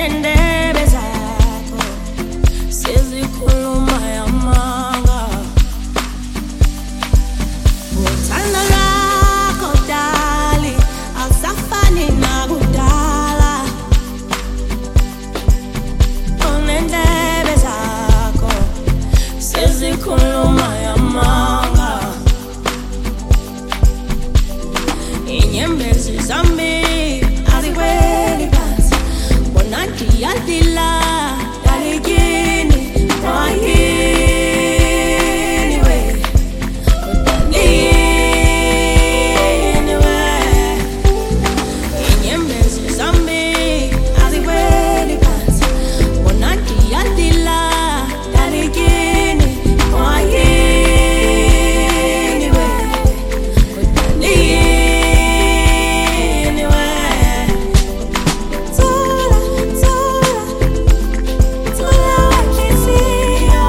nendebe zakho sezikhuluma yamanga. Uthando lwakho dali akusafani nakudala. Nendebe zakho sezikhuluma yamanga. Inyembezi zami azikweli phansi, bona ndiyadila dalikini mayini we, yini we. Inyembezi zami azikweli phansi, bona ndiyadila dalikini mayini we, yini we. Tula, tula, tula wenhliziyo,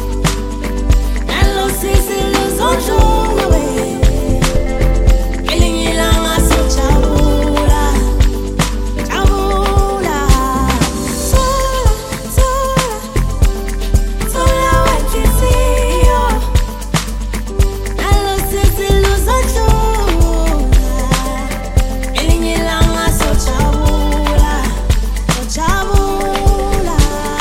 nalo sisi luzodlula we, ngelinye ilanga sojabula, jabula. Tula, tula, tula wenhliziyo, nalo sisi luzodlula, ngelinye ilanga sojabula, sojabula.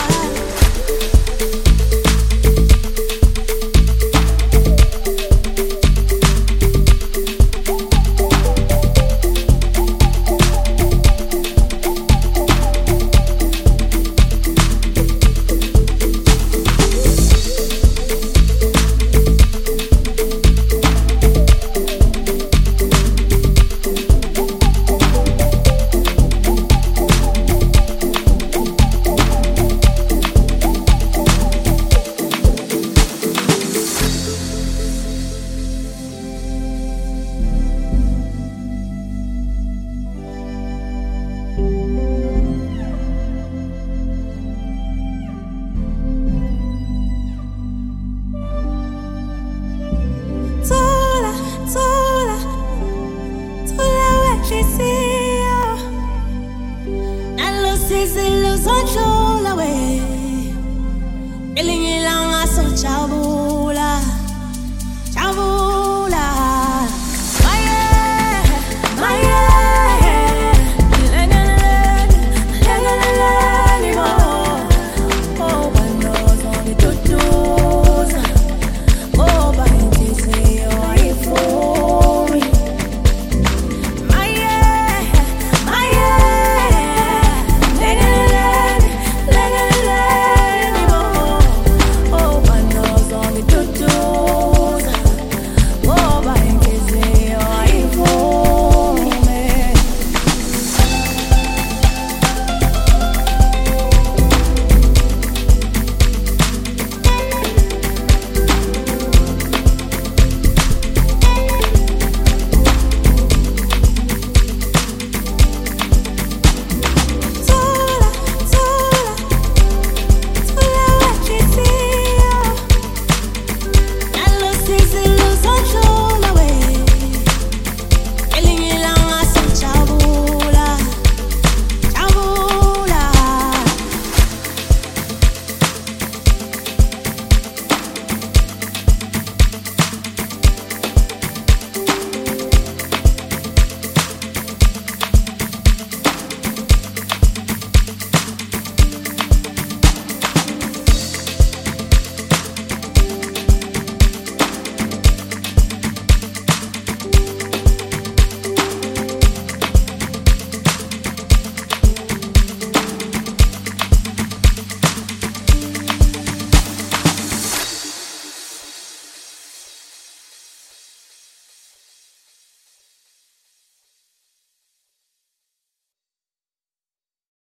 Tula, tula, tula wenhliziyo, nalo sisi luzodlula we, ngelinye ilanga sojabula.